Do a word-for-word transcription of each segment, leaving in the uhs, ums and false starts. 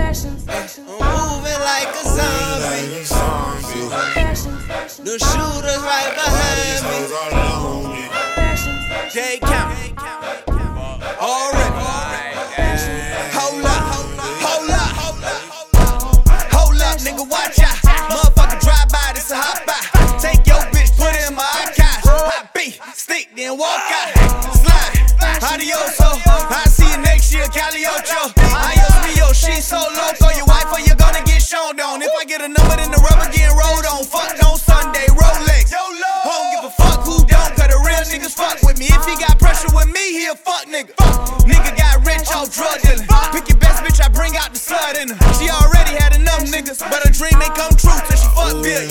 moving like a zombie. The shooters right behind me. J count. Already. Hold up, hold up, hold up, nigga, watch out. Motherfucker drive by, this a hot by. Take your bitch, put it in my archives. Hot beat, stick, then walk out. Slide, adioso. I see you next year, Caliocho. Adios mio, she so loco. Your wife or you gonna get shown on. If I get a number, then the rubber getting rolled on. Fuck on Sunday, Rolex. Don't give a fuck who don't, cause the real niggas fuck with me. If he got pressure with me, he a fuck nigga. Nigga got rich off drug dealing. Pick your best bitch, I bring out the slut in her. She already had enough niggas, but her dream ain't come true till she fuck billion.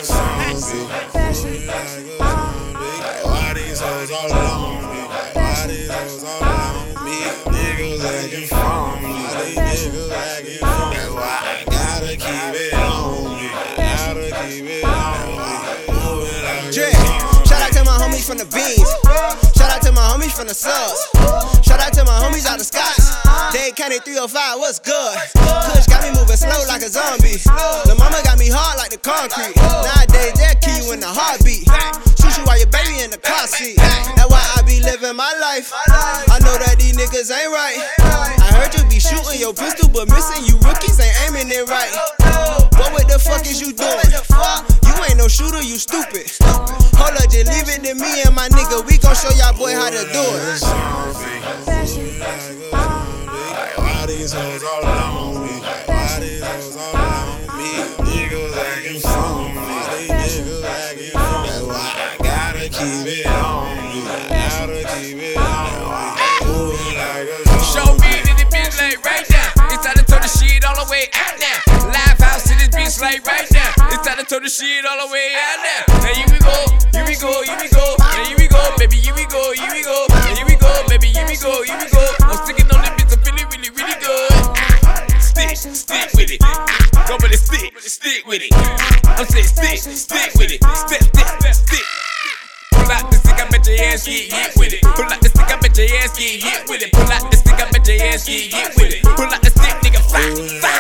Why these hoes all on me? Why these hoes all on me? Niggas acting phony. These niggas acting phony. That's why I gotta keep it on me. Gotta keep it on me. Dre, shout out to my homies from the beans. Shout out to my homies from the subs. Shout out to my homies out the Scots. Dade County three oh five, what's good? Kush got me moving slow like a zombie. Lil' mama got me hard like the concrete. Nowadays they'll kill you in the heartbeat. Shoot you while your baby in the car seat. That's why I be living my life. I know that these niggas ain't right. I heard you be shooting your pistol, but missing you rookies ain't aiming it right. What the fuck is you doing? You ain't no shooter, you stupid. Hold up, just leave it to me and my nigga. We gon' show y'all boy how to do it. Why these hoes all on me? Why these hoes all on me? Niggas acting phony. These niggas acting phony. That's why I gotta keep it on me. Gotta keep it on me. Moving like a zombie. Show me that this bitch like right now. It's time to turn the shit all the way out now. Live house to this bitch like right now. It's time to turn the shit all the way out now. Now here we go, here we go, here we go. Now here we go, baby, here we go, here we go. Now here we go, baby, here we go, here we go. I'm sticking on this bitch, I'm feeling really, really good. Ah, stick, stick with it. Ah, go with it, stick, stick with it. I'm saying stick, stick with it. Step, step, step, stick. Pull out the stick, I bet your ass get hit with it. Pull out the stick, I bet your ass get hit with it. Pull out the stick, I bet your ass get hit with it. Pull out the stick, nigga, fly, fly.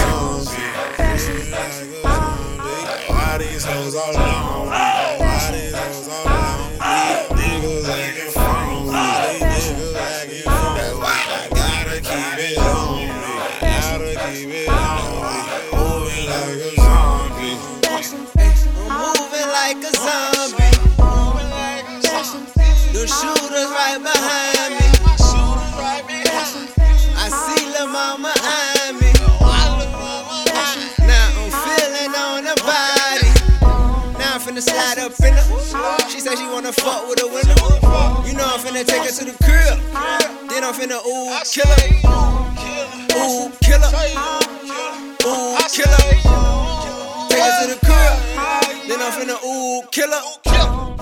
Why these hoes all on me? Why these hoes all on me? Niggas acting phony. These niggas acting phony. That's why I gotta keep it on me. Gotta keep it on me. Moving like a zombie. I'm moving like a zombie. The shooters right behind me. I see lil' mama eyeing me. Now I'm feeling on the body. Now I'm finna slide up in her. She said she wanna fuck with a winner. You know I'm finna take her to the crib. Then I'm finna ooh kill her. Ooh kill her. Ooh kill her. Take her to the crib. Then I'm finna ooh kill her.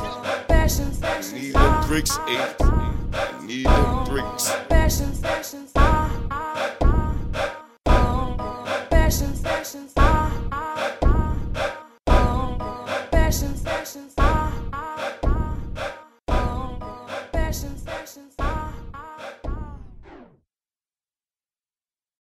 I need the bricks, eight. I need the bricks.